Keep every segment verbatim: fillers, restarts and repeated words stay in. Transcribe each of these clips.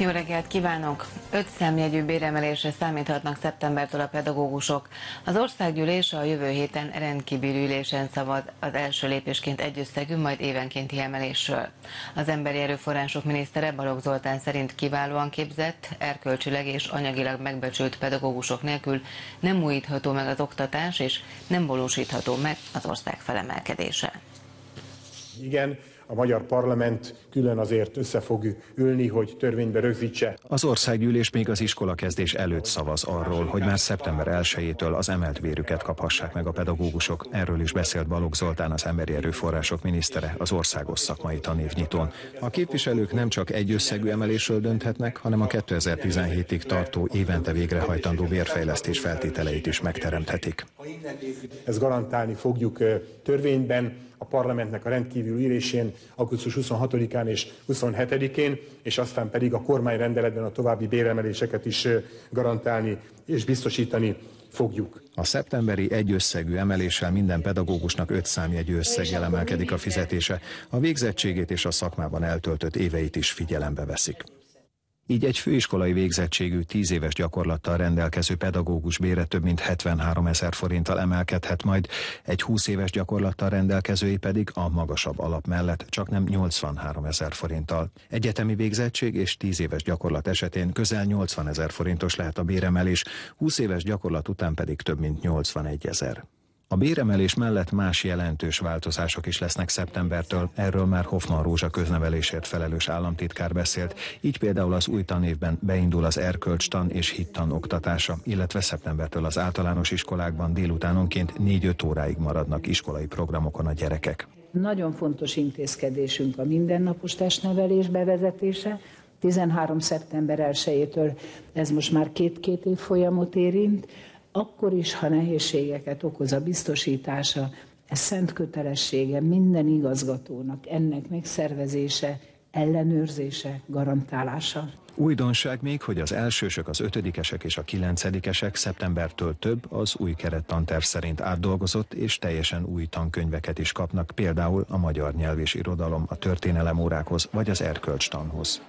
Jó reggelt kívánok! Öt számjegyű béremelésre számíthatnak szeptembertől a pedagógusok. Az országgyűlés a jövő héten rendkívüli ülésen szavaz az első lépésként egyösszegű, majd évenkénti emelésről. Az Emberi Erőforrások minisztere Balogh Zoltán szerint kiválóan képzett, erkölcsileg és anyagilag megbecsült pedagógusok nélkül nem újítható meg az oktatás, és nem valósítható meg az ország felemelkedése. Igen, a magyar parlament külön azért össze fog ülni, hogy törvénybe rögzítse. Az országgyűlés még az iskolakezdés előtt szavaz arról, hogy már szeptember elsejétől az emelt bérüket kaphassák meg a pedagógusok. Erről is beszélt Balogh Zoltán, az Emberi Erőforrások minisztere az országos szakmai tanévnyitón. A képviselők nem csak egy összegű emelésről dönthetnek, hanem a kétezer-tizenhétig tartó évente végrehajtandó bérfejlesztés feltételeit is megteremthetik. Ezt garantálni fogjuk törvényben, a parlamentnek a rendkívüli ülésén, augusztus huszonhatodikán és huszonhetedikén, és aztán pedig a kormányrendeletben a további béremeléseket is garantálni és biztosítani fogjuk. A szeptemberi egyösszegű emeléssel minden pedagógusnak öt számjegyű összeggel emelkedik a fizetése, a végzettségét és a szakmában eltöltött éveit is figyelembe veszik. Így egy főiskolai végzettségű, tíz éves gyakorlattal rendelkező pedagógus bére több mint hetvenháromezer forinttal emelkedhet majd, egy húsz éves gyakorlattal rendelkezői pedig a magasabb alap mellett csaknem nyolcvanháromezer forinttal. Egyetemi végzettség és tíz éves gyakorlat esetén közel nyolcvanezer forintos lehet a béremelés, húsz éves gyakorlat után pedig több mint nyolcvanegyezer. A béremelés mellett más jelentős változások is lesznek szeptembertől, erről már Hoffman Rózsa köznevelésért felelős államtitkár beszélt, így például az új tanévben beindul az erkölcstan és hittan oktatása, illetve szeptembertől az általános iskolákban délutánonként négy-öt óráig maradnak iskolai programokon a gyerekek. Nagyon fontos intézkedésünk a mindennapos testnevelés bevezetése. tizenhárom szeptember elsejétől ez most már két-két év folyamot érint. Akkor is, ha nehézségeket okoz a biztosítása, ez szent kötelessége minden igazgatónak, ennek megszervezése, ellenőrzése, garantálása. Újdonság még, hogy az elsősök, az ötödikesek és a kilencedikesek szeptembertől több az új kerettanterv szerint átdolgozott és teljesen új tankönyveket is kapnak, például a magyar nyelv és irodalom, a történelem órákhoz vagy az erkölcstanhoz.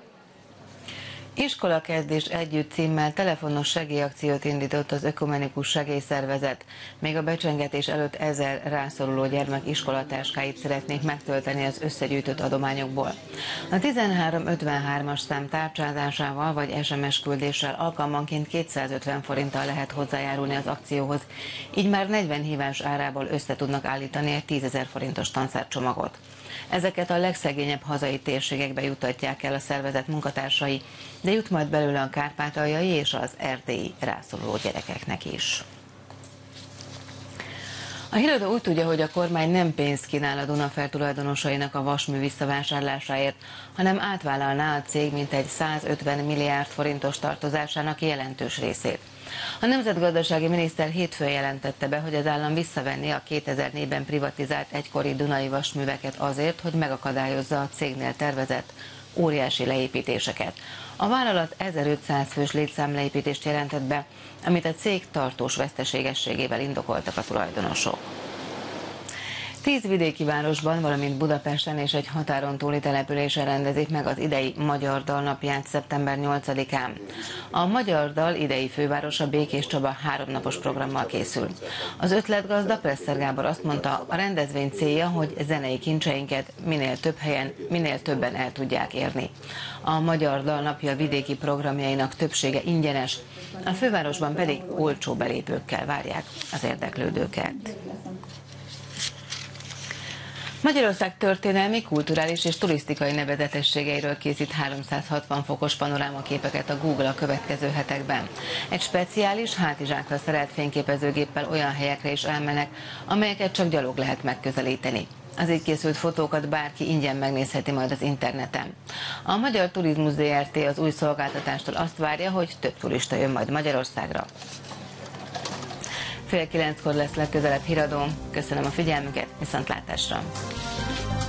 Iskolakezdés együtt címmel telefonos segélyakciót indított az Ökumenikus Segélyszervezet. Még a becsengetés előtt ezer rászoruló gyermek iskolatáskáit szeretnék megtölteni az összegyűjtött adományokból. A tizenhárom ötvenhármas szám tárcsázásával vagy es em es küldéssel alkalmanként kétszázötven forinttal lehet hozzájárulni az akcióhoz, így már negyven hívás árából össze tudnak állítani egy tízezer forintos tanszárcsomagot. Ezeket a legszegényebb hazai térségekbe juttatják el a szervezet munkatársai, de jut majd belőle a kárpátaljai és az erdélyi rászoruló gyerekeknek is. A Híradó úgy tudja, hogy a kormány nem pénzt kínál a Dunafer tulajdonosainak a vasmű visszavásárlásáért, hanem átvállalná a cég mintegy százötven milliárd forintos tartozásának jelentős részét. A nemzetgazdasági miniszter hétfőn jelentette be, hogy az állam visszavenni a kétezer-négyben privatizált egykori dunai vasműveket azért, hogy megakadályozza a cégnél tervezett óriási leépítéseket. A vállalat ezerötszáz fős létszámleépítést jelentett be, amit a cég tartós veszteségességével indokoltak a tulajdonosok. Tíz vidéki városban, valamint Budapesten és egy határon túli településen rendezik meg az idei Magyar Dal napját szeptember nyolcadikán. A Magyar Dal idei fővárosa Békés Csaba háromnapos programmal készül. Az ötletgazda Presser Gábor azt mondta, a rendezvény célja, hogy zenei kincseinket minél több helyen, minél többen el tudják érni. A Magyar Dal napja vidéki programjainak többsége ingyenes, a fővárosban pedig olcsó belépőkkel várják az érdeklődőket. Magyarország történelmi, kulturális és turisztikai nevezetességeiről készít háromszázhatvan fokos panorámaképeket a Google a következő hetekben. Egy speciális hátizsákra szerelt fényképezőgéppel olyan helyekre is elmennek, amelyeket csak gyalog lehet megközelíteni. Az így készült fotókat bárki ingyen megnézheti majd az interneten. A Magyar Turizmus zé er té az új szolgáltatástól azt várja, hogy több turista jön majd Magyarországra. Fél kilenckor lesz legközelebb Híradó. Köszönöm a figyelmüket, viszontlátásra!